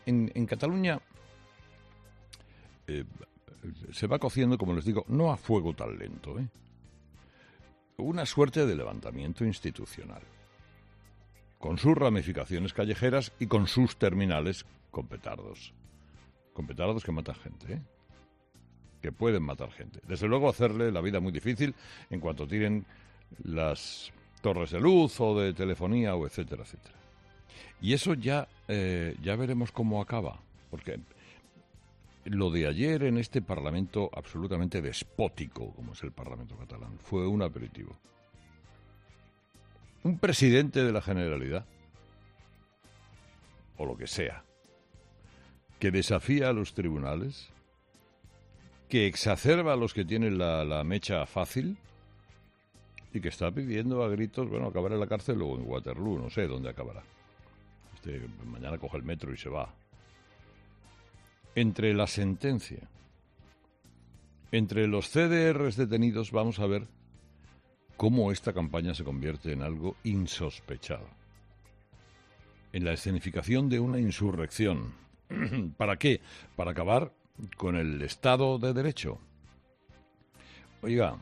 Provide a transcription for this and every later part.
En Cataluña se va cociendo, como les digo, no a fuego tan lento, una suerte de levantamiento institucional, con sus ramificaciones callejeras y con sus terminales con petardos que matan gente, que pueden matar gente. Desde luego hacerle la vida muy difícil en cuanto tiren las torres de luz o de telefonía o etcétera, etcétera. Y eso ya veremos cómo acaba, porque lo de ayer en este Parlamento absolutamente despótico, como es el Parlamento catalán, fue un aperitivo. Un presidente de la Generalidad, o lo que sea, que desafía a los tribunales, que exacerba a los que tienen la mecha fácil y que está pidiendo a gritos, acabar en la cárcel o en Waterloo, no sé dónde acabará. Mañana coge el metro y se va. Entre la sentencia, entre los CDRs detenidos, vamos a ver cómo esta campaña se convierte en algo insospechado. En la escenificación de una insurrección. ¿Para qué? Para acabar con el Estado de Derecho. Oiga,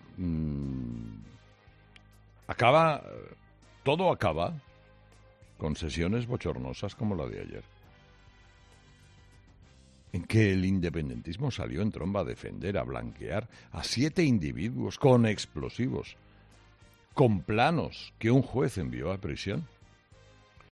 todo acaba con sesiones bochornosas como la de ayer, en que el independentismo salió en tromba a defender, a blanquear a 7 individuos con explosivos, con planos que un juez envió a prisión.